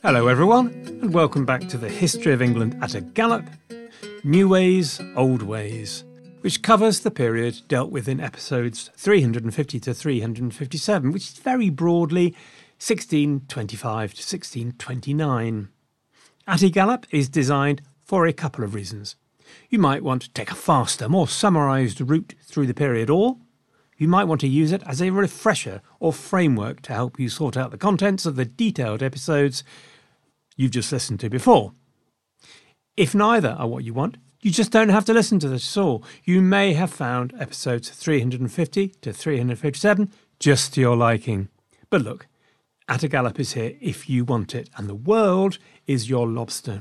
Hello everyone, and welcome back to the History of England at a Gallop, New Ways, Old Ways, which covers the period dealt with in episodes 350 to 357, which is very broadly 1625 to 1629. At a Gallop is designed for a couple of reasons. You might want to take a faster, more summarised route through the period, or you might want to use it as a refresher or framework to help you sort out the contents of the detailed episodes you've just listened to before. If neither are what you want, you just don't have to listen to this at all. You may have found episodes 350 to 357 just to your liking. But look, At a Gallop is here if you want it, and the world is your lobster.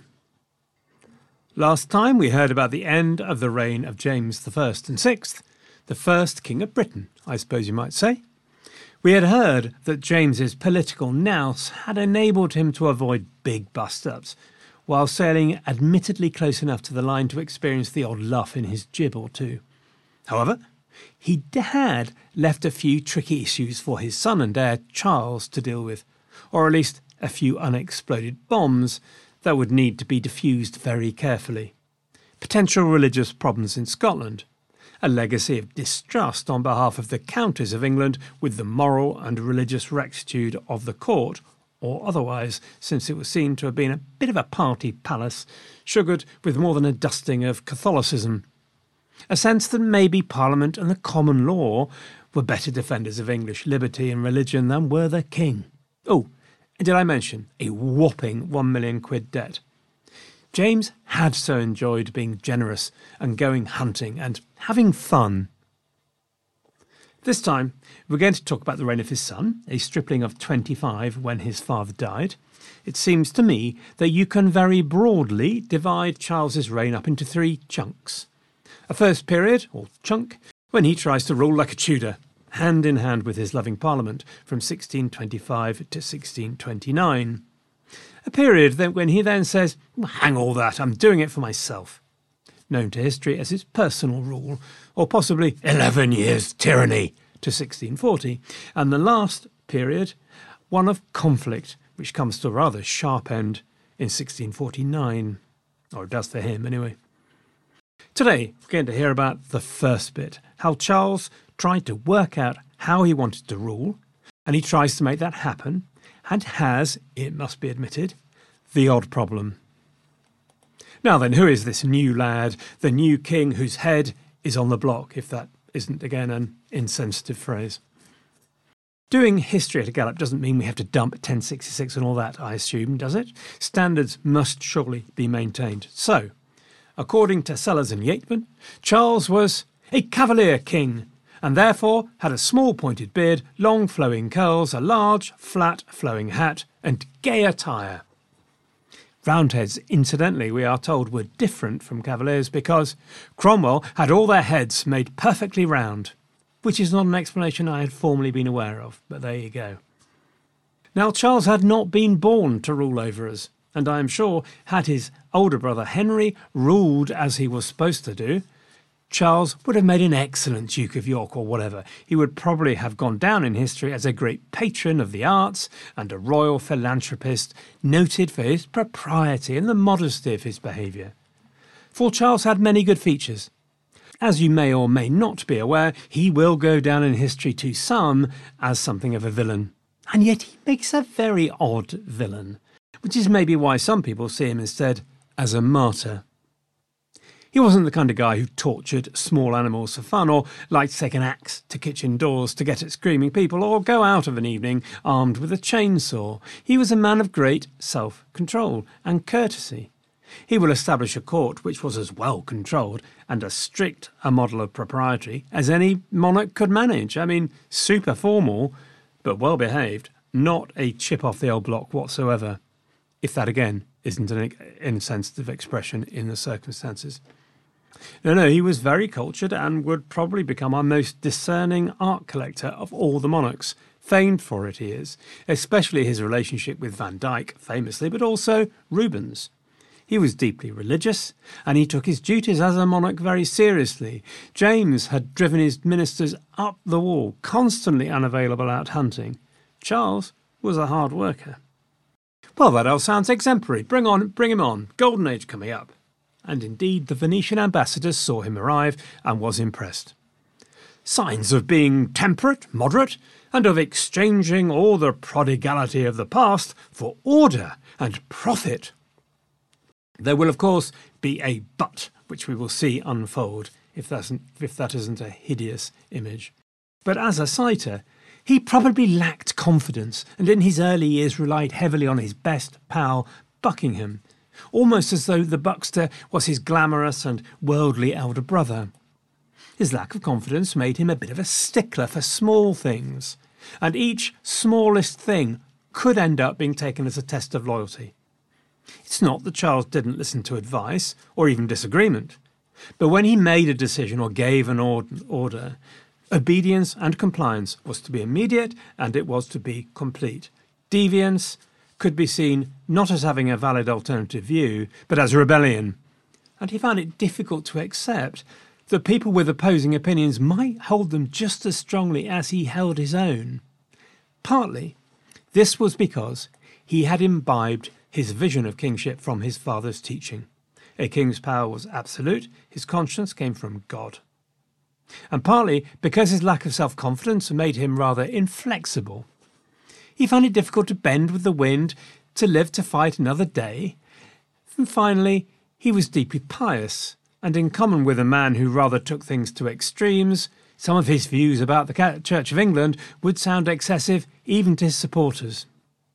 Last time we heard about the end of the reign of James I and VI, the first king of Britain, I suppose you might say. We had heard that James's political nous had enabled him to avoid big bust-ups, while sailing admittedly close enough to the line to experience the odd luff in his jib or two. However, he had left a few tricky issues for his son and heir Charles to deal with, or at least a few unexploded bombs that would need to be defused very carefully. Potential religious problems in Scotland, a legacy of distrust on behalf of the counties of England with the moral and religious rectitude of the court, or otherwise, since it was seen to have been a bit of a party palace, sugared with more than a dusting of Catholicism. A sense that maybe Parliament and the common law were better defenders of English liberty and religion than were the king. Oh, and did I mention a whopping £1 million debt? James had so enjoyed being generous and going hunting and having fun. This time, we're going to talk about the reign of his son, a stripling of 25 when his father died. It seems to me that you can very broadly divide Charles's reign up into three chunks. A first period, or chunk, when he tries to rule like a Tudor, hand in hand with his loving Parliament, from 1625 to 1629. A period when he then says, hang all that, I'm doing it for myself. Known to history as his personal rule, or possibly 11 years tyranny, to 1640. And the last period, one of conflict, which comes to a rather sharp end in 1649. Or it does for him, anyway. Today, we're going to hear about the first bit, how Charles tried to work out how he wanted to rule, and he tries to make that happen, and has, it must be admitted, the odd problem. Now then, who is this new lad, the new king whose head is on the block, if that isn't again an insensitive phrase? Doing history at a Gallop doesn't mean we have to dump 1066 and all that, I assume, does it? Standards must surely be maintained. So, according to Sellers and Yeatman, Charles was a cavalier king, and therefore had a small pointed beard, long flowing curls, a large, flat, flowing hat, and gay attire. Roundheads, incidentally, we are told, were different from cavaliers because Cromwell had all their heads made perfectly round, which is not an explanation I had formerly been aware of, but there you go. Now, Charles had not been born to rule over us, and I am sure had his older brother Henry ruled as he was supposed to do, Charles would have made an excellent Duke of York or whatever. He would probably have gone down in history as a great patron of the arts and a royal philanthropist, noted for his propriety and the modesty of his behaviour. For Charles had many good features. As you may or may not be aware, he will go down in history to some as something of a villain. And yet he makes a very odd villain, which is maybe why some people see him instead as a martyr. He wasn't the kind of guy who tortured small animals for fun, or liked to take an axe to kitchen doors to get at screaming people, or go out of an evening armed with a chainsaw. He was a man of great self-control and courtesy. He will establish a court which was as well controlled and as strict a model of propriety as any monarch could manage. I mean, super formal, but well behaved, not a chip off the old block whatsoever. If that again isn't an insensitive expression in the circumstances. No, he was very cultured and would probably become our most discerning art collector of all the monarchs. Famed for it he is, especially his relationship with Van Dyck, famously, but also Rubens. He was deeply religious, and he took his duties as a monarch very seriously. James had driven his ministers up the wall, constantly unavailable out hunting. Charles was a hard worker. Well, that all sounds exemplary. Bring him on. Golden Age coming up. And indeed, the Venetian ambassador saw him arrive and was impressed. Signs of being temperate, moderate, and of exchanging all the prodigality of the past for order and profit. There will, of course, be a but, which we will see unfold, if that isn't a hideous image. But as a citer, he probably lacked confidence, and in his early years relied heavily on his best pal, Buckingham, almost as though the Buckster was his glamorous and worldly elder brother. His lack of confidence made him a bit of a stickler for small things, and each smallest thing could end up being taken as a test of loyalty. It's not that Charles didn't listen to advice, or even disagreement, but when he made a decision or gave an order, obedience and compliance was to be immediate and it was to be complete. Deviance could be seen not as having a valid alternative view, but as rebellion. And he found it difficult to accept that people with opposing opinions might hold them just as strongly as he held his own. Partly, this was because he had imbibed his vision of kingship from his father's teaching. A king's power was absolute, his conscience came from God. And partly because his lack of self-confidence made him rather inflexible. He found it difficult to bend with the wind, to live to fight another day. And finally, he was deeply pious, and in common with a man who rather took things to extremes, some of his views about the Church of England would sound excessive even to his supporters.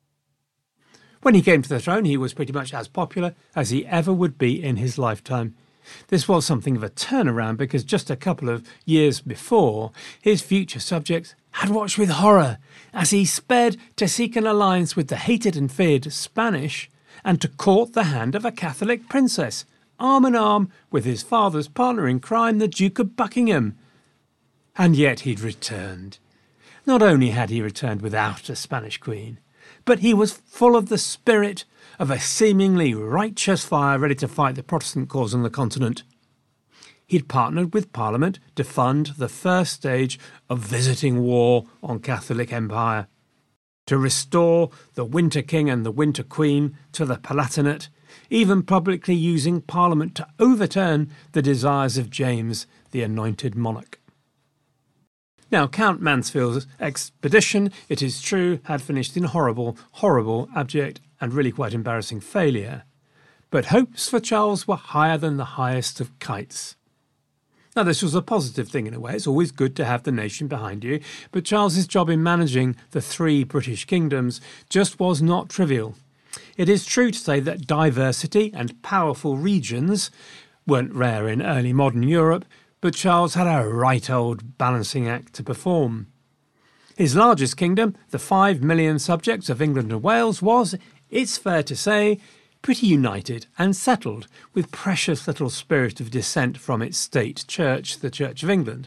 When he came to the throne, he was pretty much as popular as he ever would be in his lifetime. This was something of a turnaround because just a couple of years before, his future subjects had watched with horror as he sped to seek an alliance with the hated and feared Spanish and to court the hand of a Catholic princess, arm in arm with his father's partner in crime, the Duke of Buckingham. And yet he'd returned. Not only had he returned without a Spanish queen, but he was full of the spirit of a seemingly righteous fire ready to fight the Protestant cause on the continent. He'd partnered with Parliament to fund the first stage of visiting war on Catholic Empire, to restore the Winter King and the Winter Queen to the Palatinate, even publicly using Parliament to overturn the desires of James, the anointed monarch. Now, Count Mansfield's expedition, it is true, had finished in horrible, abject, and really quite embarrassing failure. But hopes for Charles were higher than the highest of kites. Now, this was a positive thing in a way. It's always good to have the nation behind you, but Charles's job in managing the three British kingdoms just was not trivial. It is true to say that diversity and powerful regions weren't rare in early modern Europe, but Charles had a right old balancing act to perform. His largest kingdom, the 5 million subjects of England and Wales, was, it's fair to say, pretty united and settled, with precious little spirit of dissent from its state church, the Church of England.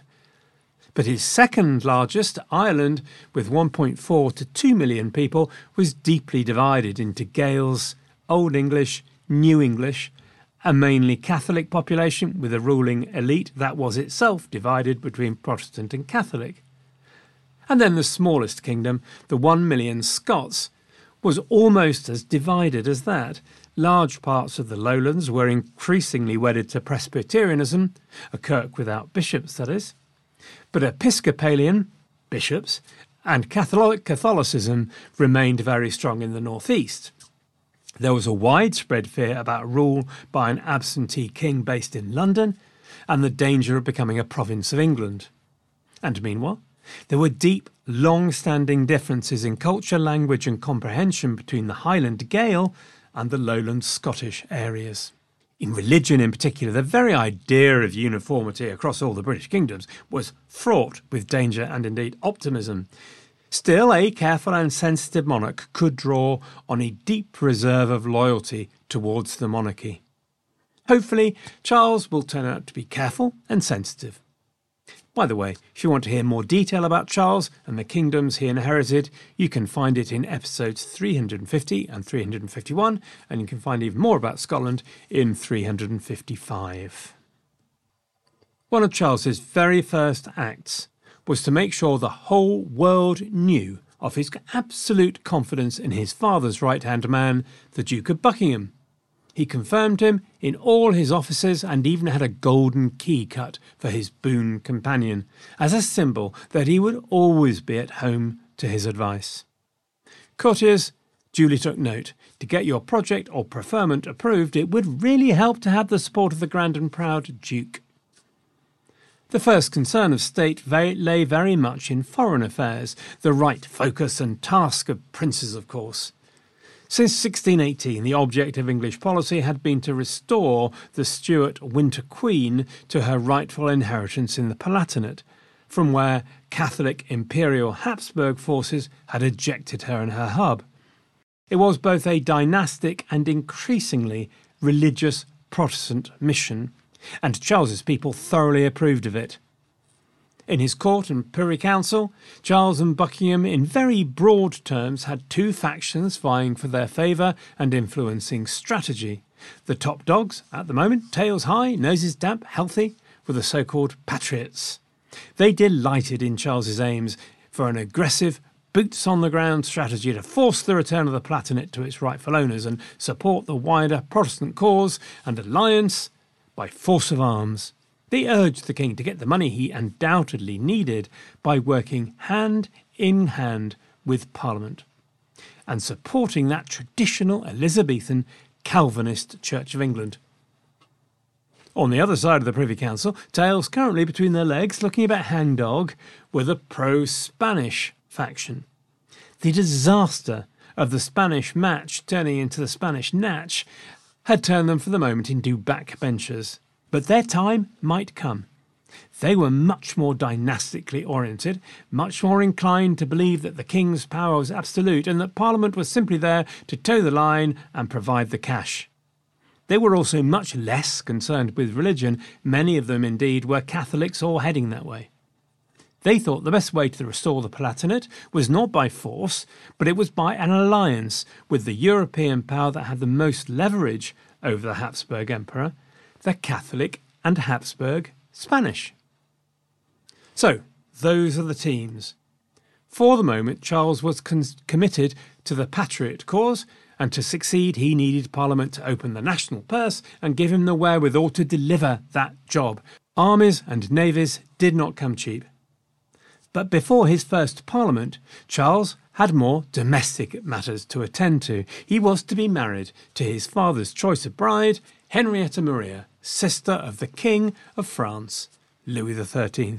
But his second largest, Ireland, with 1.4 to 2 million people, was deeply divided into Gaels, Old English, New English, a mainly Catholic population with a ruling elite that was itself divided between Protestant and Catholic. And then the smallest kingdom, the 1 million Scots, was almost as divided as that. Large parts of the lowlands were increasingly wedded to Presbyterianism, a kirk without bishops, that is. But Episcopalian, bishops, and Catholicism remained very strong in the northeast. There was a widespread fear about rule by an absentee king based in London and the danger of becoming a province of England. And meanwhile, there were deep, long-standing differences in culture, language and comprehension between the Highland Gael and the lowland Scottish areas. In religion in particular, the very idea of uniformity across all the British kingdoms was fraught with danger and indeed optimism. Still, a careful and sensitive monarch could draw on a deep reserve of loyalty towards the monarchy. Hopefully, Charles will turn out to be careful and sensitive. By the way, if you want to hear more detail about Charles and the kingdoms he inherited, you can find it in episodes 350 and 351, and you can find even more about Scotland in 355. One of Charles's very first acts was to make sure the whole world knew of his absolute confidence in his father's right-hand man, the Duke of Buckingham. He confirmed him in all his offices and even had a golden key cut for his boon companion, as a symbol that he would always be at home to his advice. Courtiers duly took note. To get your project or preferment approved, it would really help to have the support of the grand and proud Duke. The first concern of state lay very much in foreign affairs, the right focus and task of princes, of course. Since 1618, the object of English policy had been to restore the Stuart Winter Queen to her rightful inheritance in the Palatinate, from where Catholic Imperial Habsburg forces had ejected her and her hub. It was both a dynastic and increasingly religious Protestant mission, and Charles's people thoroughly approved of it. In his court and Privy Council, Charles and Buckingham in very broad terms had two factions vying for their favour and influencing strategy. The top dogs, at the moment, tails high, noses damp, healthy, were the so-called patriots. They delighted in Charles's aims for an aggressive, boots-on-the-ground strategy to force the return of the Palatinate to its rightful owners and support the wider Protestant cause and alliance by force of arms. They urged the king to get the money he undoubtedly needed by working hand in hand with Parliament and supporting that traditional Elizabethan Calvinist Church of England. On the other side of the Privy Council, tails currently between their legs, looking about hangdog, were the pro-Spanish faction. The disaster of the Spanish match turning into the Spanish natch had turned them for the moment into backbenchers. But their time might come. They were much more dynastically oriented, much more inclined to believe that the king's power was absolute and that Parliament was simply there to toe the line and provide the cash. They were also much less concerned with religion. Many of them, indeed, were Catholics or heading that way. They thought the best way to restore the Palatinate was not by force, but it was by an alliance with the European power that had the most leverage over the Habsburg Emperor, the Catholic and Habsburg Spanish. So, those are the teams. For the moment, Charles was committed to the patriot cause, and to succeed he needed Parliament to open the national purse and give him the wherewithal to deliver that job. Armies and navies did not come cheap. But before his first Parliament, Charles had more domestic matters to attend to. He was to be married to his father's choice of bride, Henrietta Maria, sister of the King of France, Louis XIII.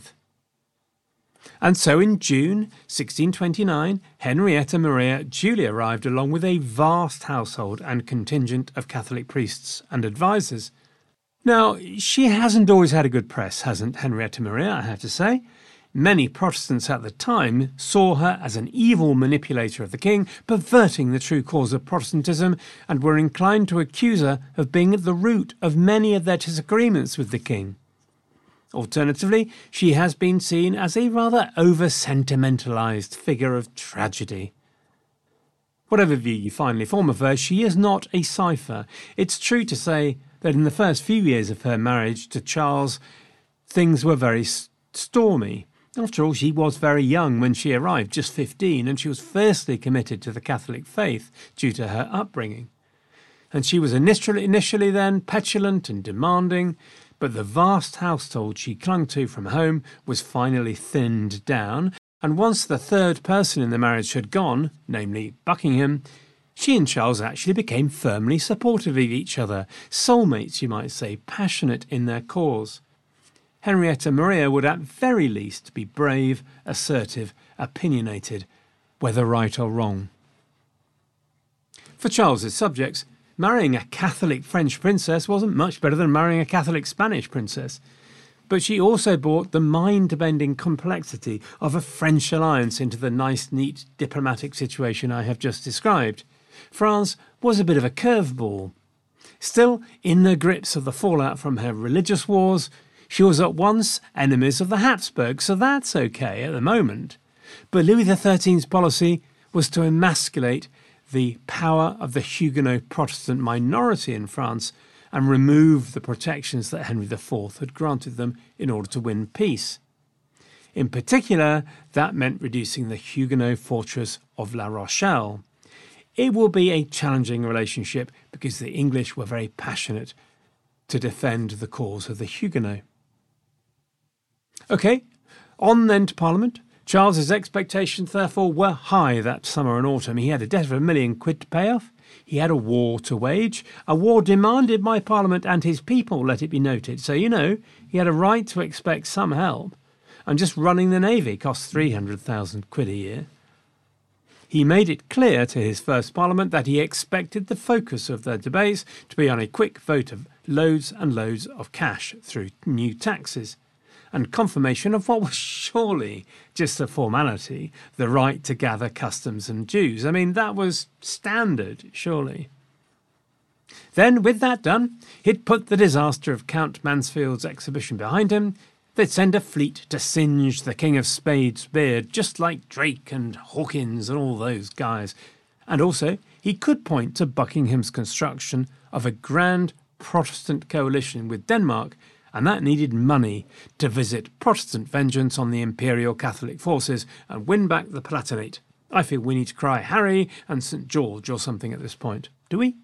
And so in June 1629, Henrietta Maria duly arrived along with a vast household and contingent of Catholic priests and advisers. Now, she hasn't always had a good press, hasn't Henrietta Maria, I have to say. Many Protestants at the time saw her as an evil manipulator of the king, perverting the true cause of Protestantism, and were inclined to accuse her of being at the root of many of their disagreements with the king. Alternatively, she has been seen as a rather over-sentimentalised figure of tragedy. Whatever view you finally form of her, she is not a cipher. It's true to say that in the first few years of her marriage to Charles, things were very stormy. After all, she was very young when she arrived, just 15, and she was fiercely committed to the Catholic faith due to her upbringing. And she was initially then petulant and demanding, but the vast household she clung to from home was finally thinned down, and once the third person in the marriage had gone, namely Buckingham, she and Charles actually became firmly supportive of each other, soulmates you might say, passionate in their cause. Henrietta Maria would at very least be brave, assertive, opinionated, whether right or wrong. For Charles's subjects, marrying a Catholic French princess wasn't much better than marrying a Catholic Spanish princess. But she also brought the mind-bending complexity of a French alliance into the nice, neat diplomatic situation I have just described. France was a bit of a curveball. Still, in the grips of the fallout from her religious wars, she was at once enemies of the Habsburgs, so that's okay at the moment. But Louis XIII's policy was to emasculate the power of the Huguenot Protestant minority in France and remove the protections that Henry IV had granted them in order to win peace. In particular, that meant reducing the Huguenot fortress of La Rochelle. It will be a challenging relationship because the English were very passionate to defend the cause of the Huguenots. OK, on then to Parliament. Charles's expectations, therefore, were high that summer and autumn. He had a debt of £1 million to pay off. He had a war to wage, a war demanded by Parliament and his people, let it be noted. So, he had a right to expect some help. And just running the navy cost £300,000 a year. He made it clear to his first Parliament that he expected the focus of their debates to be on a quick vote of loads and loads of cash through new taxes, and confirmation of what was surely just a formality, the right to gather customs and dues. I mean, that was standard, surely. Then, with that done, he'd put the disaster of Count Mansfield's exhibition behind him. They'd send a fleet to singe the King of Spade's beard, just like Drake and Hawkins and all those guys. And also, he could point to Buckingham's construction of a grand Protestant coalition with Denmark, and that needed money to visit Protestant vengeance on the Imperial Catholic forces and win back the Palatinate. I feel we need to cry Harry and St. George or something at this point. Do we?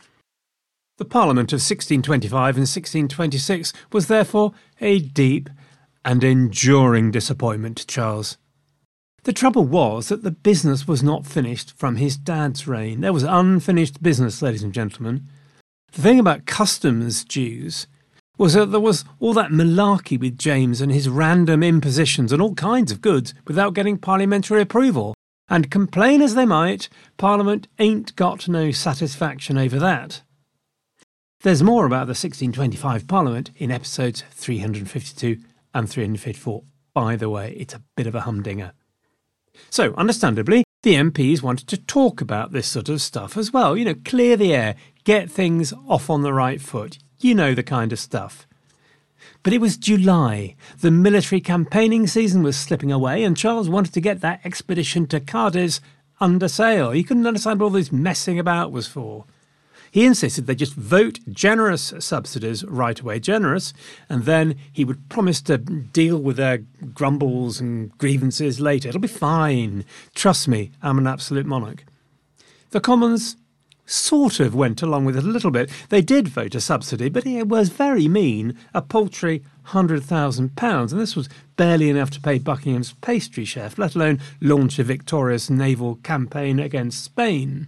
The Parliament of 1625 and 1626 was therefore a deep and enduring disappointment to Charles. The trouble was that the business was not finished from his dad's reign. There was unfinished business, ladies and gentlemen. The thing about customs dues was that there was all that malarkey with James and his random impositions on all kinds of goods without getting parliamentary approval. And complain as they might, Parliament ain't got no satisfaction over that. There's more about the 1625 Parliament in episodes 352 and 354. By the way, it's a bit of a humdinger. So, understandably, the MPs wanted to talk about this sort of stuff as well. Clear the air, get things off on the right foot. The kind of stuff. But it was July. The military campaigning season was slipping away, and Charles wanted to get that expedition to Cadiz under sail. He couldn't understand what all this messing about was for. He insisted they just vote generous subsidies right away, and then he would promise to deal with their grumbles and grievances later. It'll be fine. Trust me, I'm an absolute monarch. The Commons sort of went along with it a little bit. They did vote a subsidy, but it was very mean, a paltry £100,000, and this was barely enough to pay Buckingham's pastry chef, let alone launch a victorious naval campaign against Spain.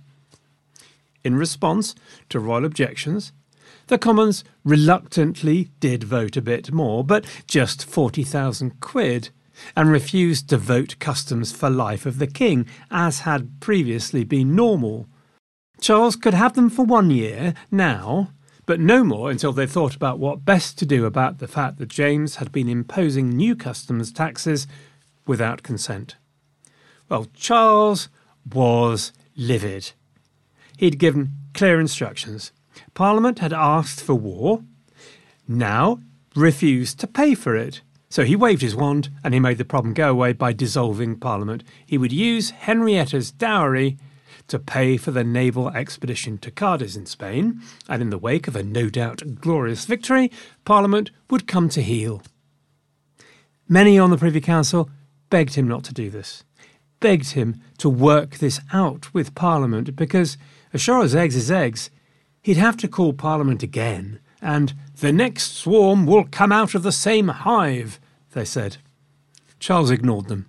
In response to royal objections, the Commons reluctantly did vote a bit more, but just £40,000, and refused to vote customs for life of the king, as had previously been normal. Charles could have them for 1 year now, but no more until they thought about what best to do about the fact that James had been imposing new customs taxes without consent. Well, Charles was livid. He'd given clear instructions. Parliament had asked for war, now refused to pay for it. So he waved his wand and he made the problem go away by dissolving Parliament. He would use Henrietta's dowry to pay for the naval expedition to Cadiz in Spain, and in the wake of a no doubt glorious victory, Parliament would come to heel. Many on the Privy Council begged him not to do this, begged him to work this out with Parliament, because, as sure as eggs is eggs, he'd have to call Parliament again, and the next swarm will come out of the same hive, they said. Charles ignored them.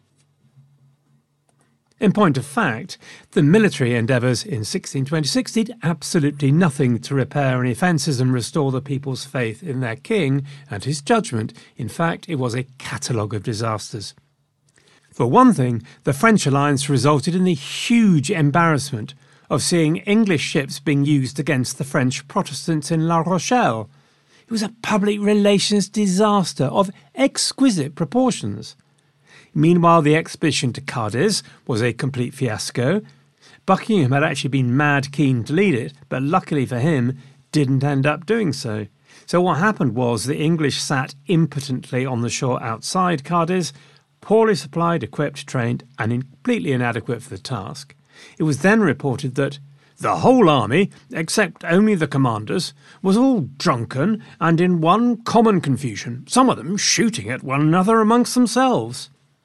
In point of fact, the military endeavours in 1626 did absolutely nothing to repair any offences and restore the people's faith in their king and his judgment. In fact, it was a catalogue of disasters. For one thing, the French alliance resulted in the huge embarrassment of seeing English ships being used against the French Protestants in La Rochelle. It was a public relations disaster of exquisite proportions. Meanwhile, the expedition to Cadiz was a complete fiasco. Buckingham had actually been mad keen to lead it, but luckily for him, didn't end up doing so. So what happened was the English sat impotently on the shore outside Cadiz, poorly supplied, equipped, trained, and completely inadequate for the task. It was then reported that the whole army, except only the commanders, was all drunken and in one common confusion, some of them shooting at one another amongst themselves.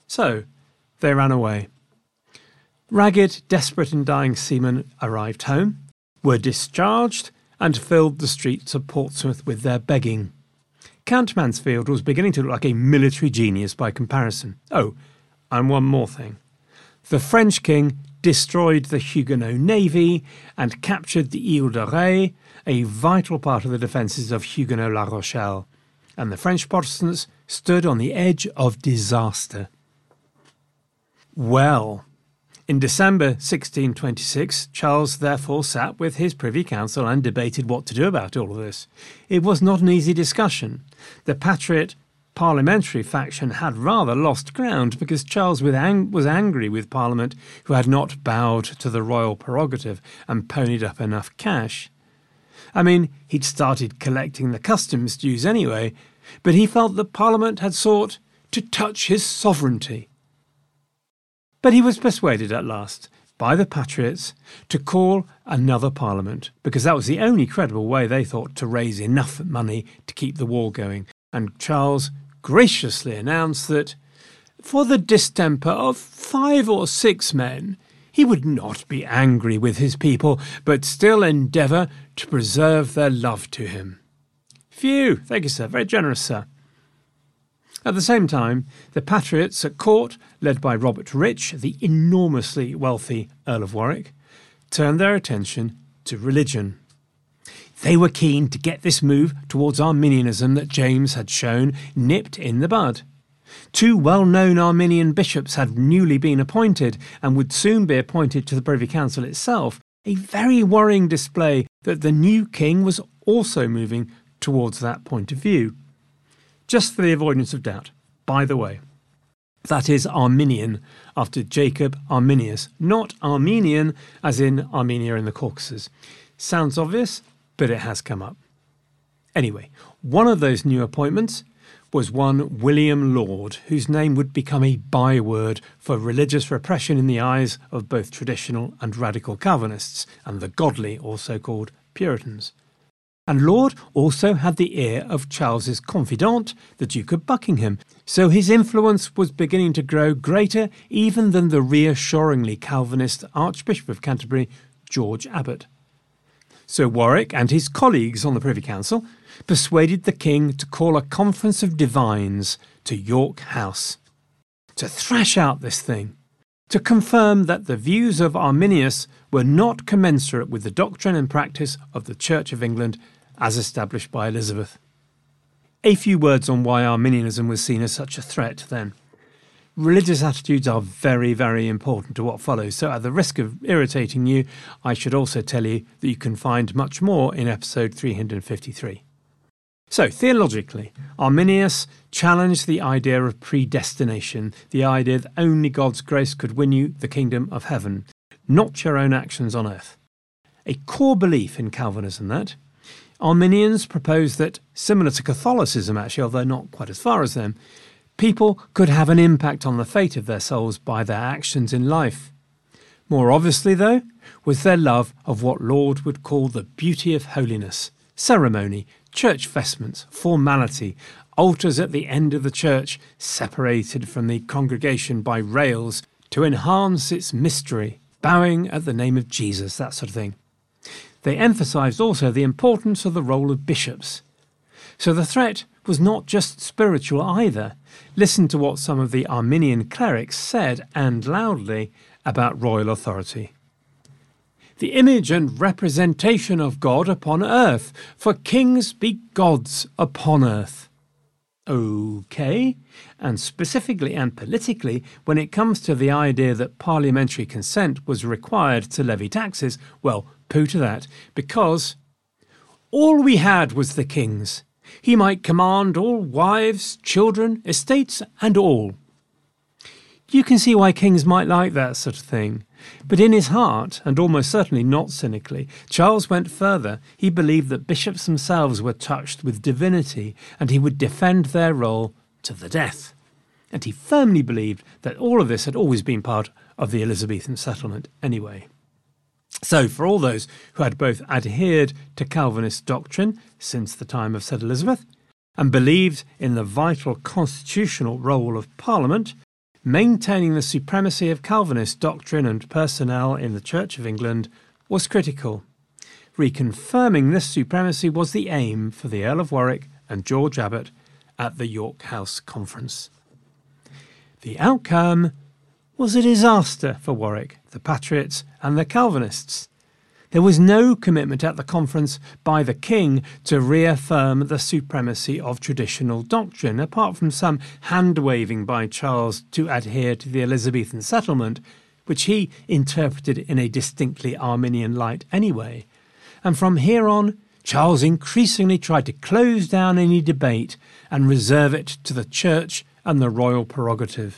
So they ran away. Ragged, desperate and dying seamen arrived home, were discharged and filled the streets of Portsmouth with their begging. Count Mansfield was beginning to look like a military genius by comparison. Oh, and one more thing. The French king destroyed the Huguenot navy and captured the Ile de Ré, a vital part of the defences of Huguenot La Rochelle, and the French Protestants stood on the edge of disaster. Well, in December 1626, Charles therefore sat with his Privy Council and debated what to do about all of this. It was not an easy discussion. The Patriot parliamentary faction had rather lost ground because Charles was angry with Parliament, who had not bowed to the royal prerogative and ponied up enough cash. I mean, he'd started collecting the customs dues anyway, but he felt that Parliament had sought to touch his sovereignty. But he was persuaded at last by the Patriots to call another Parliament, because that was the only credible way they thought to raise enough money to keep the war going. And Charles graciously announced that, for the distemper of 5 or 6 men, he would not be angry with his people, but still endeavour to preserve their love to him. Phew, thank you, sir. Very generous, sir. At the same time, the Patriots at court, led by Robert Rich, the enormously wealthy Earl of Warwick, turned their attention to religion. They were keen to get this move towards Arminianism that James had shown nipped in the bud. 2 well-known Arminian bishops had newly been appointed and would soon be appointed to the Privy Council itself, a very worrying display that the new king was also moving towards that point of view. Just for the avoidance of doubt, by the way, that is Arminian after Jacob Arminius, not Armenian as in Armenia in the Caucasus. Sounds obvious, but it has come up. Anyway, one of those new appointments was one William Laud, whose name would become a byword for religious repression in the eyes of both traditional and radical Calvinists, and the godly, also called Puritans. And Laud also had the ear of Charles's confidant, the Duke of Buckingham, so his influence was beginning to grow greater even than the reassuringly Calvinist Archbishop of Canterbury, George Abbot. So Warwick and his colleagues on the Privy Council persuaded the king to call a conference of divines to York House, to thrash out this thing, to confirm that the views of Arminius were not commensurate with the doctrine and practice of the Church of England as established by Elizabeth. A few words on why Arminianism was seen as such a threat then. Religious attitudes are very, very important to what follows, so at the risk of irritating you, I should also tell you that you can find much more in episode 353. So, theologically, Arminius challenged the idea of predestination, the idea that only God's grace could win you the kingdom of heaven, not your own actions on earth. A core belief in Calvinism, that. Arminians proposed that, similar to Catholicism actually, although not quite as far as them, people could have an impact on the fate of their souls by their actions in life. More obviously, though, was their love of what Laud would call the beauty of holiness, ceremony, church vestments, formality, altars at the end of the church separated from the congregation by rails to enhance its mystery, bowing at the name of Jesus, that sort of thing. They emphasised also the importance of the role of bishops. So the threat was not just spiritual either. Listen to what some of the Arminian clerics said, and loudly, about royal authority. The image and representation of God upon earth, for kings be gods upon earth. OK, and specifically and politically, when it comes to the idea that parliamentary consent was required to levy taxes, well, pooh to that, because all we had was the king's. He might command all wives, children, estates, and all. You can see why kings might like that sort of thing. But in his heart, and almost certainly not cynically, Charles went further. He believed that bishops themselves were touched with divinity, and he would defend their role to the death. And he firmly believed that all of this had always been part of the Elizabethan settlement anyway. So, for all those who had both adhered to Calvinist doctrine since the time of said Elizabeth, and believed in the vital constitutional role of Parliament, maintaining the supremacy of Calvinist doctrine and personnel in the Church of England was critical. Reconfirming this supremacy was the aim for the Earl of Warwick and George Abbot at the York House Conference. The outcome was a disaster for Warwick, the Patriots and the Calvinists. There was no commitment at the conference by the king to reaffirm the supremacy of traditional doctrine, apart from some hand-waving by Charles to adhere to the Elizabethan settlement, which he interpreted in a distinctly Arminian light anyway. And from here on, Charles increasingly tried to close down any debate and reserve it to the Church and the royal prerogative.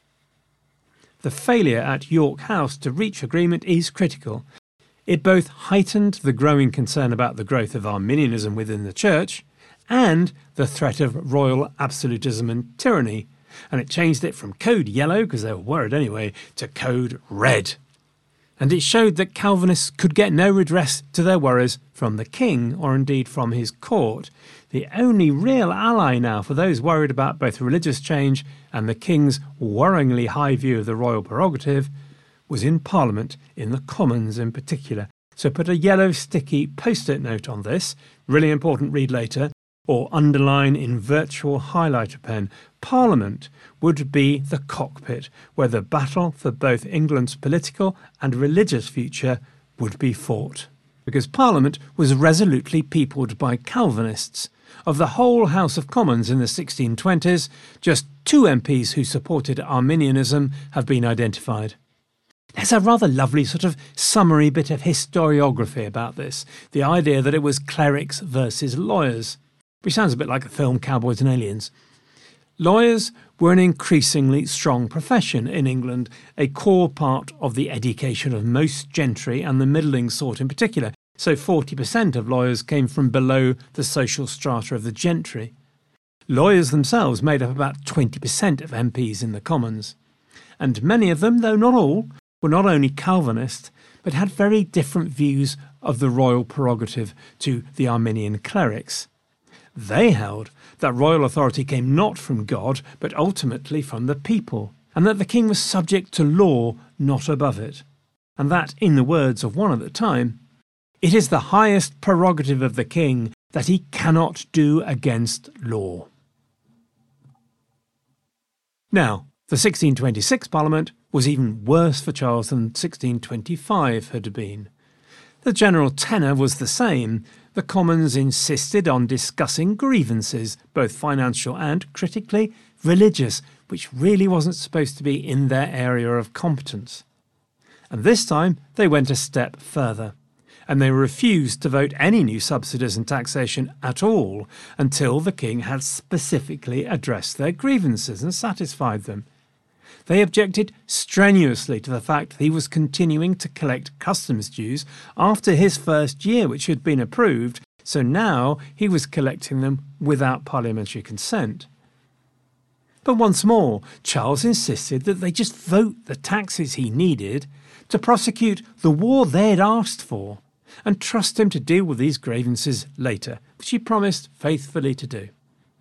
The failure at York House to reach agreement is critical. It both heightened the growing concern about the growth of Arminianism within the Church and the threat of royal absolutism and tyranny, and it changed it from code yellow, because they were worried anyway, to code red. And it showed that Calvinists could get no redress to their worries from the king, or indeed from his court. The only real ally now for those worried about both religious change and the king's worryingly high view of the royal prerogative was in Parliament, in the Commons in particular. So put a yellow sticky post-it note on this, really important read later, or underline in virtual highlighter pen. Parliament would be the cockpit where the battle for both England's political and religious future would be fought. Because Parliament was resolutely peopled by Calvinists. Of the whole House of Commons in the 1620s, just 2 MPs who supported Arminianism have been identified. There's a rather lovely sort of summary bit of historiography about this, the idea that it was clerics versus lawyers, which sounds a bit like the film Cowboys and Aliens. Lawyers were an increasingly strong profession in England, a core part of the education of most gentry and the middling sort in particular, so 40% of lawyers came from below the social strata of the gentry. Lawyers themselves made up about 20% of MPs in the Commons, and many of them, though not all, were not only Calvinist, but had very different views of the royal prerogative to the Arminian clerics. They held that royal authority came not from God, but ultimately from the people, and that the king was subject to law, not above it, and that, in the words of one at the time, it is the highest prerogative of the king that he cannot do against law. Now, the 1626 Parliament was even worse for Charles than 1625 had been. The general tenor was the same. The Commons insisted on discussing grievances, both financial and, critically, religious, which really wasn't supposed to be in their area of competence. And this time they went a step further, and they refused to vote any new subsidies and taxation at all until the king had specifically addressed their grievances and satisfied them. They objected strenuously to the fact that he was continuing to collect customs dues after his first year, which had been approved, so now he was collecting them without parliamentary consent. But once more, Charles insisted that they just vote the taxes he needed to prosecute the war they'd asked for, and trust him to deal with these grievances later, which he promised faithfully to do.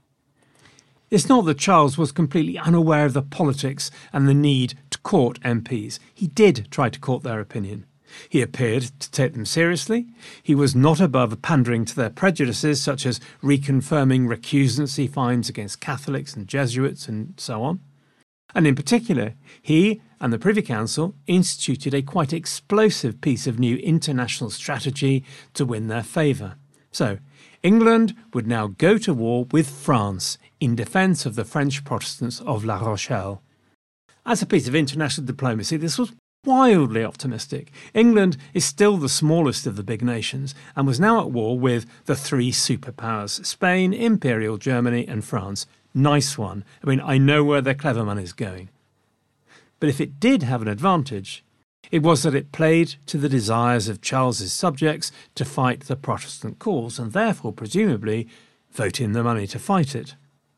It's not that Charles was completely unaware of the politics and the need to court MPs. He did try to court their opinion. He appeared to take them seriously. He was not above pandering to their prejudices, such as reconfirming recusancy fines against Catholics and Jesuits and so on. And in particular, he and the Privy Council instituted a quite explosive piece of new international strategy to win their favour. So, England would now go to war with France in defence of the French Protestants of La Rochelle. As a piece of international diplomacy, this was wildly optimistic. England is still the smallest of the big nations and was now at war with the 3 superpowers: Spain, Imperial Germany and France. Nice one. I mean, I know where their clever money is going. But if it did have an advantage, it was that it played to the desires of Charles's subjects to fight the Protestant cause and therefore, presumably, vote in the money to fight it.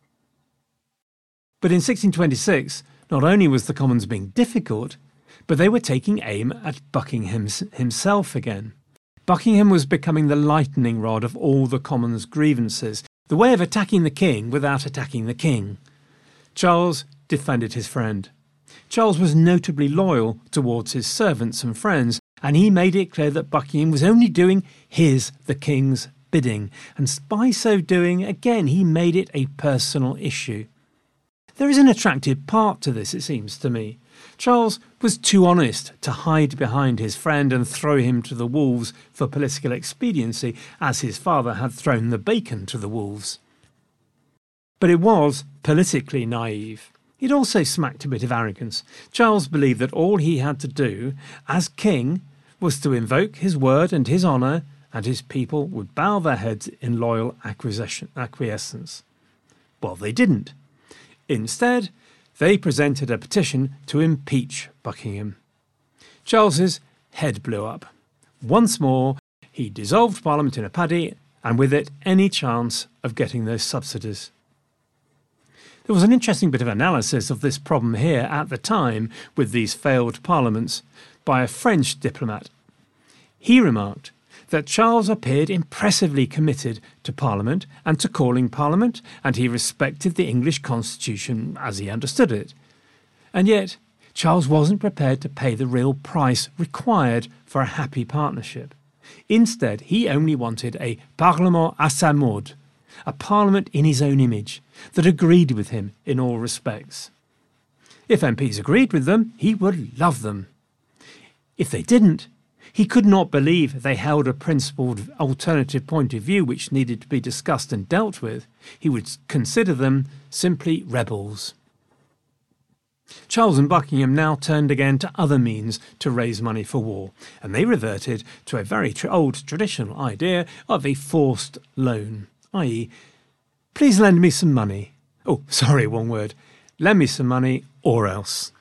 But in 1626, not only was the Commons being difficult, but they were taking aim at Buckingham himself again. Buckingham was becoming the lightning rod of all the Commons' grievances, the way of attacking the king without attacking the king. Charles defended his friend. Charles was notably loyal towards his servants and friends, and he made it clear that Buckingham was only doing the king's bidding, and by so doing, again, he made it a personal issue. There is an attractive part to this, it seems to me. Charles was too honest to hide behind his friend and throw him to the wolves for political expediency, as his father had thrown the bacon to the wolves. But it was politically naive. It also smacked a bit of arrogance. Charles believed that all he had to do, as king, was to invoke his word and his honour, and his people would bow their heads in loyal acquiescence. Well, they didn't. Instead, they presented a petition to impeach Buckingham. Charles's head blew up. Once more, he dissolved Parliament in a paddy, and with it any chance of getting those subsidies. There was an interesting bit of analysis of this problem here at the time with these failed parliaments by a French diplomat. He remarked that Charles appeared impressively committed to Parliament and to calling Parliament, and he respected the English constitution as he understood it. And yet, Charles wasn't prepared to pay the real price required for a happy partnership. Instead, he only wanted a Parlement à sa mode, a parliament in his own image, that agreed with him in all respects. If MPs agreed with them, he would love them. If they didn't, he could not believe they held a principled alternative point of view which needed to be discussed and dealt with. He would consider them simply rebels. Charles and Buckingham now turned again to other means to raise money for war, and they reverted to a very old traditional idea of a forced loan, i.e., please lend me some money. Oh, sorry, one word. Lend me some money or else.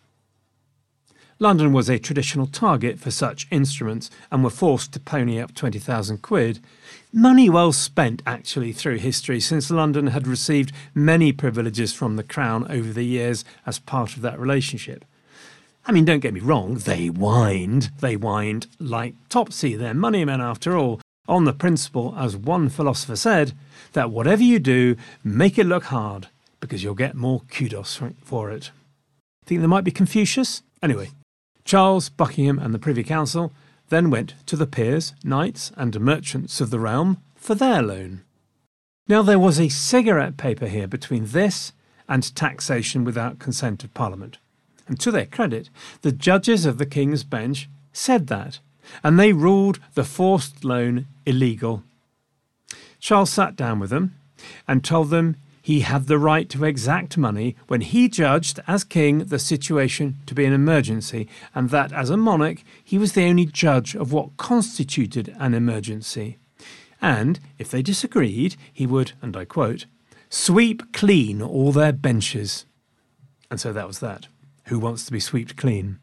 London was a traditional target for such instruments and were forced to pony up 20,000 quid. Money well spent, actually, through history, since London had received many privileges from the Crown over the years as part of that relationship. I mean, don't get me wrong, they whined like Topsy, they're money men after all, on the principle, as one philosopher said, that whatever you do, make it look hard, because you'll get more kudos for it. Think there might be Confucius? Anyway, Charles, Buckingham and the Privy Council then went to the peers, knights and merchants of the realm for their loan. Now there was a cigarette paper here between this and taxation without consent of Parliament. And to their credit, the judges of the King's Bench said that, and they ruled the forced loan illegal. Charles sat down with them and told them he had the right to exact money when he judged, as king, the situation to be an emergency, and that, as a monarch, he was the only judge of what constituted an emergency. And, if they disagreed, he would, and I quote, sweep clean all their benches. And so that was that. Who wants to be swept clean?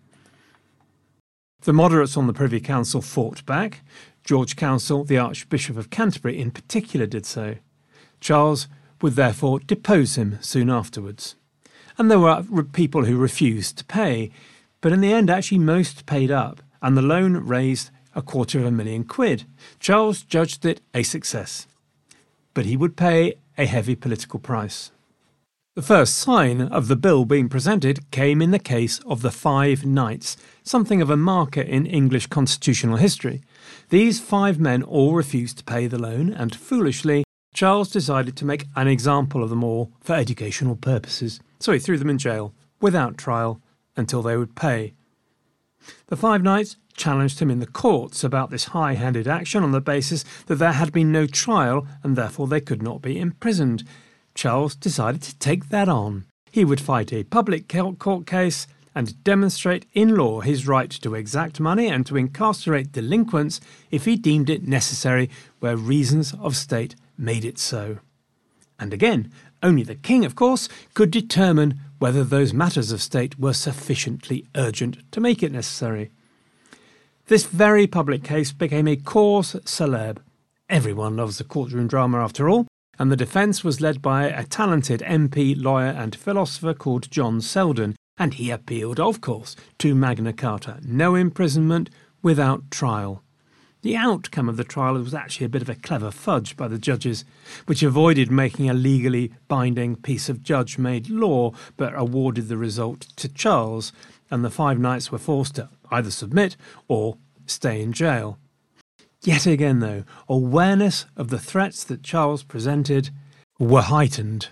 The moderates on the Privy Council fought back. George Counsell, the Archbishop of Canterbury in particular, did so. Charles would therefore depose him soon afterwards. And there were people who refused to pay, but in the end actually most paid up, and the loan raised £250,000. Charles judged it a success, but he would pay a heavy political price. The first sign of the bill being presented came in the case of the 5 Knights, something of a marker in English constitutional history. These 5 men all refused to pay the loan, and foolishly, Charles decided to make an example of them all for educational purposes, so he threw them in jail, without trial, until they would pay. The 5 Knights challenged him in the courts about this high-handed action on the basis that there had been no trial and therefore they could not be imprisoned. Charles decided to take that on. He would fight a public court case and demonstrate in law his right to exact money and to incarcerate delinquents if he deemed it necessary where reasons of state made it so. And again, only the king, of course, could determine whether those matters of state were sufficiently urgent to make it necessary. This very public case became a cause célèbre. Everyone loves a courtroom drama after all, and the defence was led by a talented MP, lawyer and philosopher called John Selden, and he appealed, of course, to Magna Carta. No imprisonment without trial. The outcome of the trial was actually a bit of a clever fudge by the judges, which avoided making a legally binding piece of judge-made law, but awarded the result to Charles, and the 5 knights were forced to either submit or stay in jail. Yet again, though, awareness of the threats that Charles presented were heightened.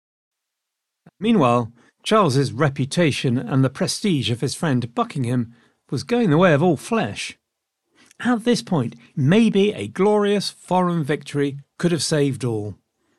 Meanwhile, Charles's reputation and the prestige of his friend Buckingham was going the way of all flesh. At this point, maybe a glorious foreign victory could have saved all.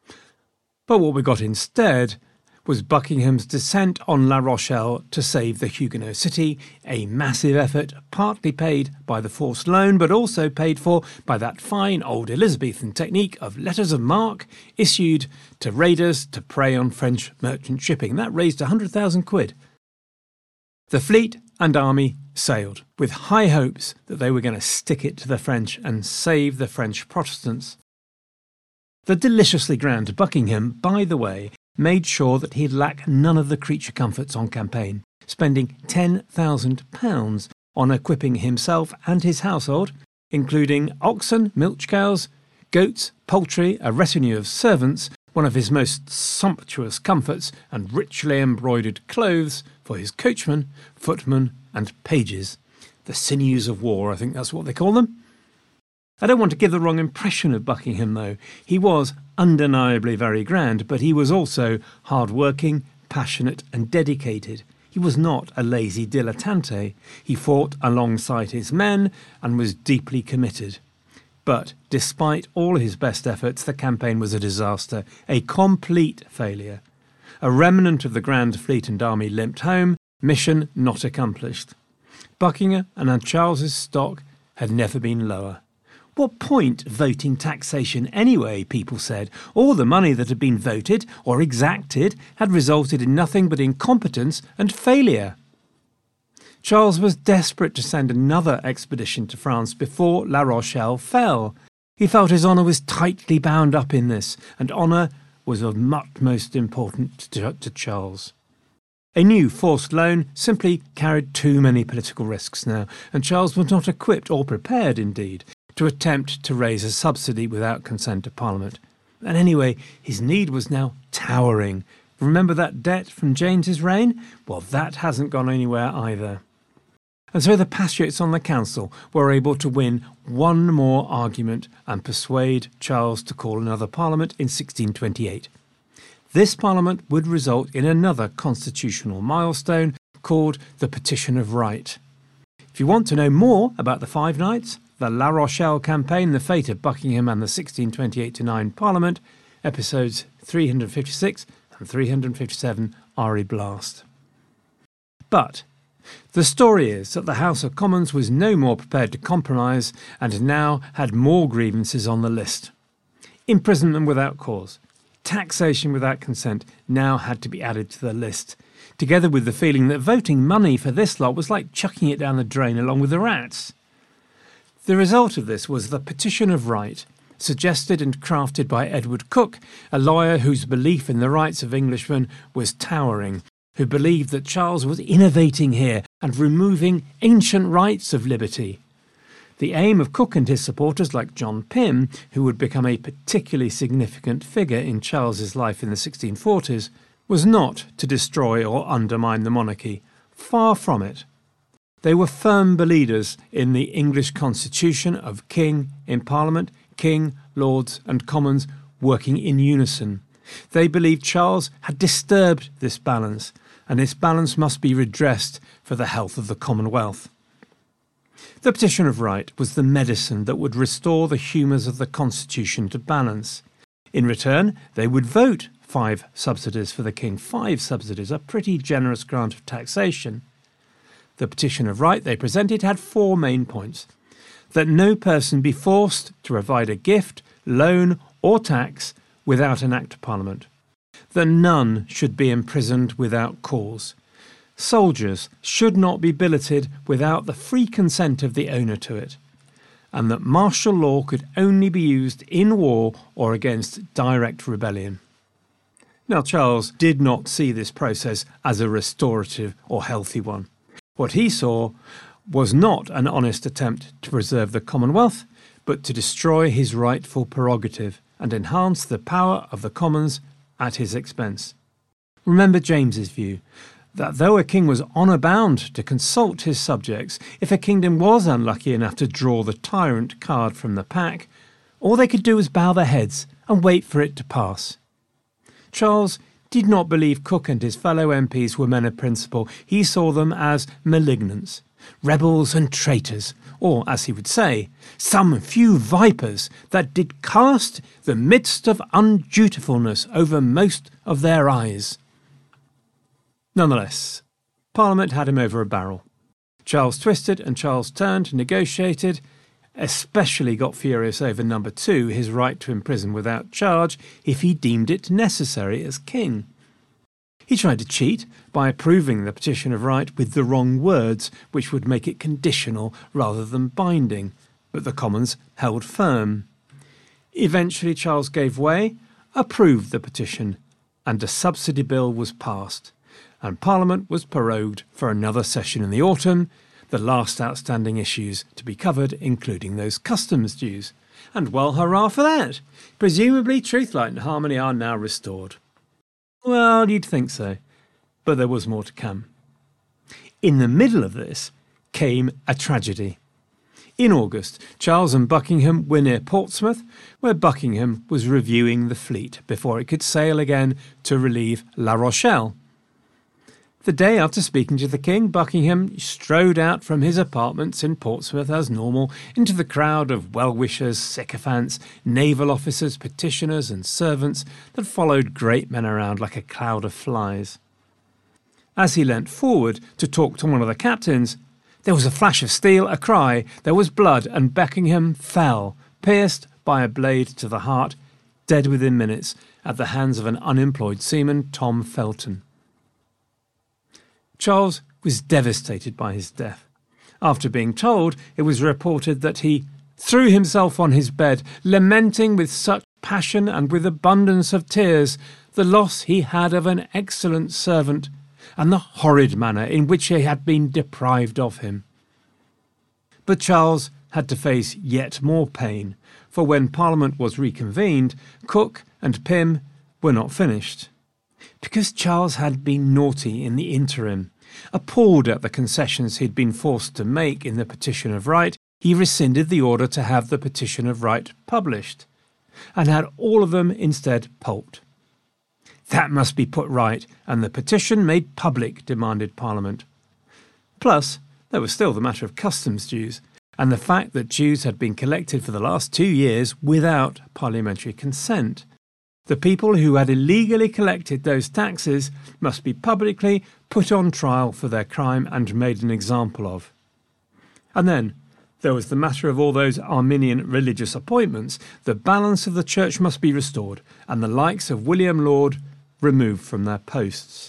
But what we got instead was Buckingham's descent on La Rochelle to save the Huguenot city, a massive effort partly paid by the forced loan but also paid for by that fine old Elizabethan technique of letters of marque issued to raiders to prey on French merchant shipping. That raised 100,000 quid. The fleet and army sailed, with high hopes that they were going to stick it to the French and save the French Protestants. The deliciously grand Buckingham, by the way, made sure that he'd lack none of the creature comforts on campaign, spending £10,000 on equipping himself and his household, including oxen, milch cows, goats, poultry, a retinue of servants, one of his most sumptuous comforts, and richly embroidered clothes for his coachmen, footmen, and pages. The sinews of war, I think that's what they call them. I don't want to give the wrong impression of Buckingham, though. He was undeniably very grand, but he was also hard-working, passionate and dedicated. He was not a lazy dilettante. He fought alongside his men and was deeply committed. But despite all his best efforts, the campaign was a disaster, a complete failure. A remnant of the grand fleet and army limped home, mission not accomplished. Buckingham and Charles's stock had never been lower. What point voting taxation anyway, people said. All the money that had been voted or exacted had resulted in nothing but incompetence and failure. Charles was desperate to send another expedition to France before La Rochelle fell. He felt his honour was tightly bound up in this, and honour was of utmost importance to Charles. A new forced loan simply carried too many political risks now, and Charles was not equipped, or prepared indeed, to attempt to raise a subsidy without consent of Parliament. And anyway, his need was now towering. Remember that debt from James's reign? Well, that hasn't gone anywhere either. And so the patriots on the council were able to win one more argument and persuade Charles to call another Parliament in 1628. This Parliament would result in another constitutional milestone called the Petition of Right. If you want to know more about the 5 Knights, the La Rochelle campaign, the fate of Buckingham and the 1628-9 Parliament, episodes 356 and 357 are a blast. But the story is that the House of Commons was no more prepared to compromise and now had more grievances on the list. Imprisonment without cause, taxation without consent now had to be added to the list, together with the feeling that voting money for this lot was like chucking it down the drain along with the rats. The result of this was the Petition of Right, suggested and crafted by Edward Coke, a lawyer whose belief in the rights of Englishmen was towering, who believed that Charles was innovating here and removing ancient rights of liberty. The aim of Coke and his supporters, like John Pym, who would become a particularly significant figure in Charles's life in the 1640s, was not to destroy or undermine the monarchy. Far from it. They were firm believers in the English constitution of king in Parliament, king, lords and commons working in unison. They believed Charles had disturbed this balance, and this balance must be redressed for the health of the Commonwealth. The Petition of Right was the medicine that would restore the humours of the Constitution to balance. In return, they would vote 5 subsidies for the king. 5 subsidies, a pretty generous grant of taxation. The Petition of Right they presented had 4 main points. That no person be forced to provide a gift, loan or tax without an Act of Parliament. That none should be imprisoned without cause. Soldiers should not be billeted without the free consent of the owner to it. And that martial law could only be used in war or against direct rebellion. Now, Charles did not see this process as a restorative or healthy one. What he saw was not an honest attempt to preserve the Commonwealth, but to destroy his rightful prerogative and enhance the power of the Commons at his expense. Remember James's view, that though a king was honour bound to consult his subjects, if a kingdom was unlucky enough to draw the tyrant card from the pack, all they could do was bow their heads and wait for it to pass. Charles did not believe Cook and his fellow MPs were men of principle. He saw them as malignants, rebels and traitors, or, as he would say, some few vipers that did cast the midst of undutifulness over most of their eyes. Nonetheless, Parliament had him over a barrel. Charles twisted and Charles turned, negotiated, especially got furious over number 2, his right to imprison without charge if he deemed it necessary as king. He tried to cheat by approving the Petition of Right with the wrong words, which would make it conditional rather than binding, but the Commons held firm. Eventually Charles gave way, approved the petition, and a subsidy bill was passed, and Parliament was prorogued for another session in the autumn, the last outstanding issues to be covered including those customs dues. And well, hurrah for that! Presumably truth, light and harmony are now restored. Well, you'd think so, but there was more to come. In the middle of this came a tragedy. In August, Charles and Buckingham were near Portsmouth, where Buckingham was reviewing the fleet before it could sail again to relieve La Rochelle. The day after speaking to the king, Buckingham strode out from his apartments in Portsmouth as normal into the crowd of well-wishers, sycophants, naval officers, petitioners and servants that followed great men around like a cloud of flies. As he leant forward to talk to one of the captains, there was a flash of steel, a cry, there was blood, and Buckingham fell, pierced by a blade to the heart, dead within minutes, at the hands of an unemployed seaman, Tom Felton. Charles was devastated by his death. After being told, it was reported that he threw himself on his bed, lamenting with such passion and with abundance of tears the loss he had of an excellent servant and the horrid manner in which he had been deprived of him. But Charles had to face yet more pain, for when Parliament was reconvened, Cook and Pym were not finished. Because Charles had been naughty in the interim, appalled at the concessions he'd been forced to make in the Petition of Right, he rescinded the order to have the Petition of Right published, and had all of them instead pulped. That must be put right, and the petition made public, demanded Parliament. Plus, there was still the matter of customs dues, and the fact that dues had been collected for the last 2 years without parliamentary consent. The people who had illegally collected those taxes must be publicly put on trial for their crime and made an example of. And then there was the matter of all those Arminian religious appointments. The balance of the church must be restored, and the likes of William Laud removed from their posts.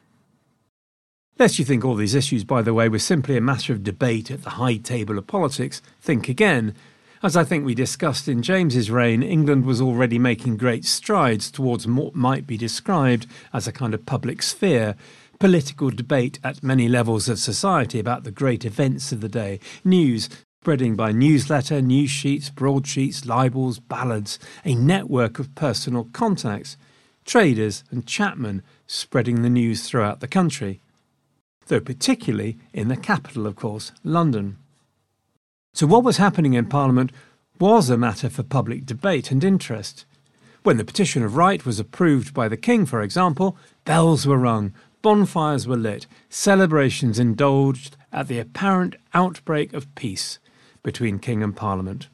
Lest you think all these issues, by the way, were simply a matter of debate at the high table of politics, think again. As I think we discussed in James's reign, England was already making great strides towards what might be described as a kind of public sphere, political debate at many levels of society about the great events of the day, news spreading by newsletter, news sheets, broadsheets, libels, ballads, a network of personal contacts, traders and chapmen spreading the news throughout the country, though particularly in the capital, of course, London. So what was happening in Parliament was a matter for public debate and interest. When the Petition of Right was approved by the King, for example, bells were rung, bonfires were lit, celebrations indulged at the apparent outbreak of peace between King and Parliament.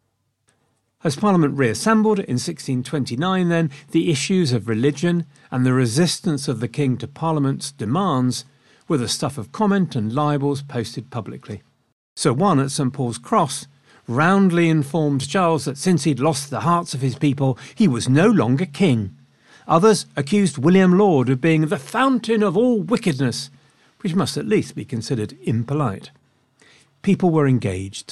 As Parliament reassembled in 1629, then, the issues of religion and the resistance of the King to Parliament's demands were the stuff of comment and libels posted publicly. So one at St. Paul's Cross roundly informed Charles that since he'd lost the hearts of his people, he was no longer king. Others accused William Laud of being the fountain of all wickedness, which must at least be considered impolite. People were engaged.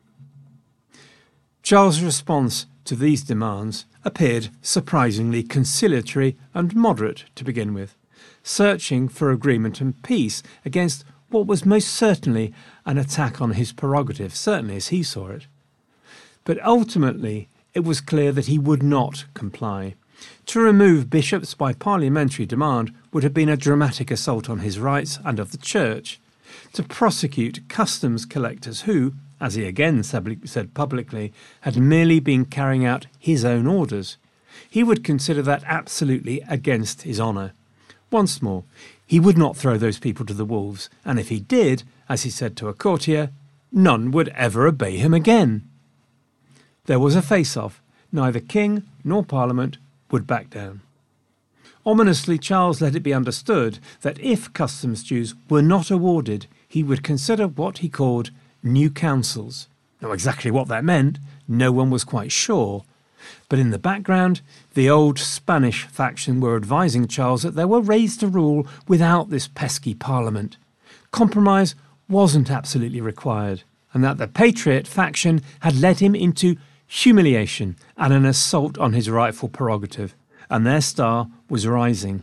Charles' response to these demands appeared surprisingly conciliatory and moderate to begin with, searching for agreement and peace against what was most certainly an attack on his prerogative, certainly as he saw it. But ultimately, it was clear that he would not comply. To remove bishops by parliamentary demand would have been a dramatic assault on his rights and of the church. To prosecute customs collectors who, as he again said publicly, had merely been carrying out his own orders, he would consider that absolutely against his honour. Once more, he would not throw those people to the wolves, and if he did, as he said to a courtier, none would ever obey him again. There was a face-off. Neither king nor parliament would back down. Ominously, Charles let it be understood that if customs dues were not awarded, he would consider what he called new councils. Now, exactly what that meant, no one was quite sure. But in the background, the old Spanish faction were advising Charles that they were raised to rule without this pesky parliament. Compromise wasn't absolutely required, and that the patriot faction had led him into humiliation and an assault on his rightful prerogative, and their star was rising.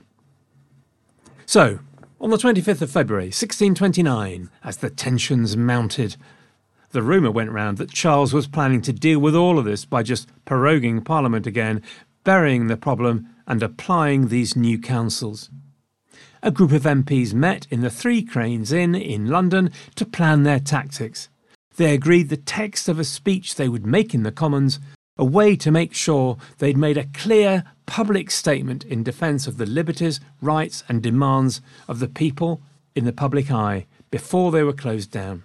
So, on the 25th of February, 1629, as the tensions mounted, the rumour went round that Charles was planning to deal with all of this by just proroguing Parliament again, burying the problem and applying these new councils. A group of MPs met in the Three Cranes Inn in London to plan their tactics. They agreed the text of a speech they would make in the Commons, a way to make sure they'd made a clear public statement in defence of the liberties, rights and demands of the people in the public eye before they were closed down.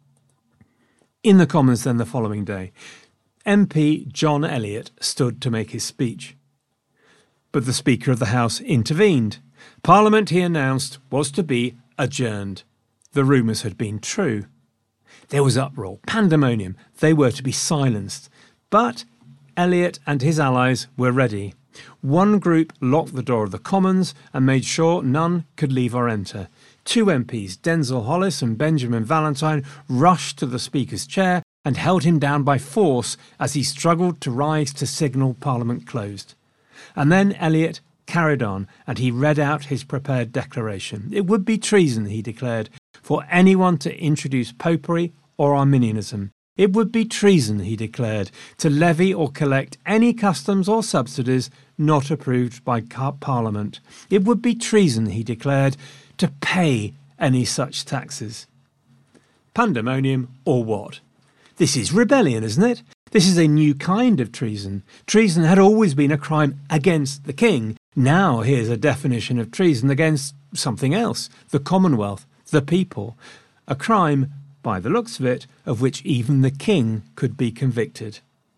In the Commons then the following day, MP John Eliot stood to make his speech. But the Speaker of the House intervened. Parliament, he announced, was to be adjourned. The rumours had been true. There was uproar, pandemonium. They were to be silenced. But Eliot and his allies were ready. One group locked the door of the Commons and made sure none could leave or enter. Two MPs, Denzil Hollis and Benjamin Valentine, rushed to the Speaker's chair and held him down by force as he struggled to rise to signal Parliament closed. And then Eliot carried on, and he read out his prepared declaration. It would be treason, he declared, for anyone to introduce popery or Arminianism. It would be treason, he declared, to levy or collect any customs or subsidies not approved by Parliament. It would be treason, he declared, to pay any such taxes. Pandemonium or what? This is rebellion, isn't it? This is a new kind of treason. Treason had always been a crime against the king. Now here's a definition of treason against something else, the Commonwealth, the people. A crime, by the looks of it, of which even the king could be convicted.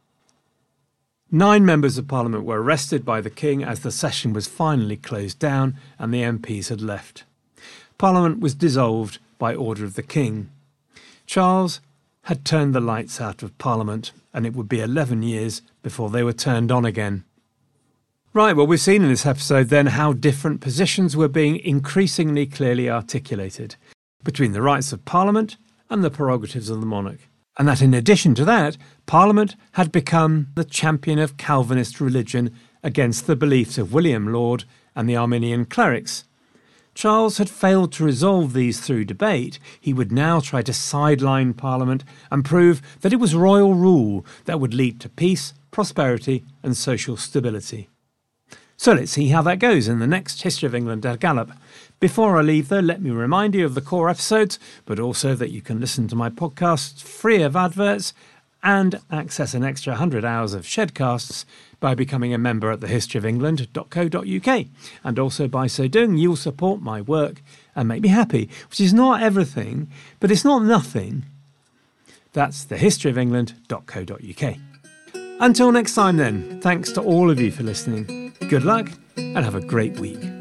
9 members of Parliament were arrested by the king as the session was finally closed down and the MPs had left. Parliament was dissolved by order of the king. Charles had turned the lights out of Parliament, and it would be 11 years before they were turned on again. Right, well, we've seen in this episode then how different positions were being increasingly clearly articulated between the rights of Parliament and the prerogatives of the monarch. And that in addition to that, Parliament had become the champion of Calvinist religion against the beliefs of William Laud and the Arminian clerics. Charles had failed to resolve these through debate. He would now try to sideline Parliament and prove that it was royal rule that would lead to peace, prosperity and social stability. So let's see how that goes in the next History of England at a Gallop. Before I leave, though, let me remind you of the core episodes, but also that you can listen to my podcasts free of adverts and access an extra 100 hours of Shedcasts by becoming a member at thehistoryofengland.co.uk. And also by so doing, you'll support my work and make me happy, which is not everything, but it's not nothing. That's thehistoryofengland.co.uk. Until next time then, thanks to all of you for listening. Good luck and have a great week.